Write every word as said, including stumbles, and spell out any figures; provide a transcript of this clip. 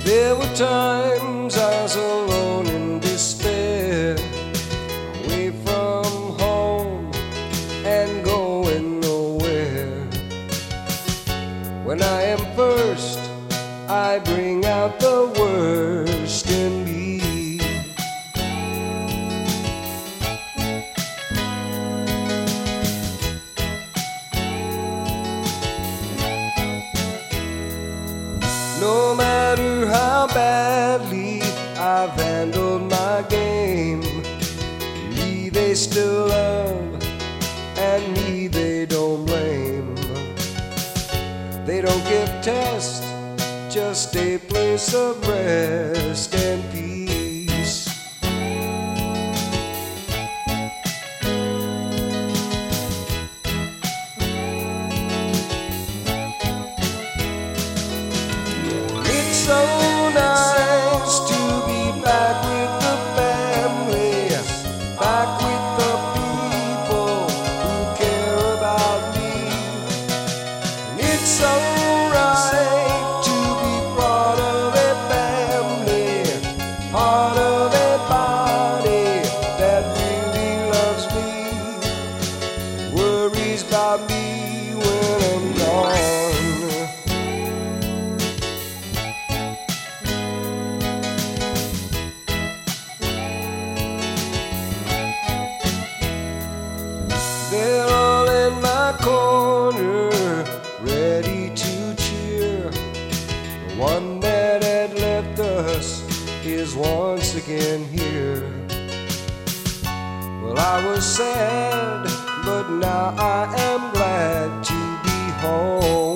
There were times I was alone in despair, away from home and going nowhere. When I am first, I bring out the worst in me. No matter how badly I've handled my game, me they still love, and me they don't blame. They don't give tests, just a place of rest and peace. It's so nice to be back with the family, back with the people who care about me. And it's so right to be part of a family, part of a body that really loves me, worries about me when I'm gone. They're all in my corner, ready to cheer. The one that had left us is once again here. Well, I was sad, but now I am glad to be home.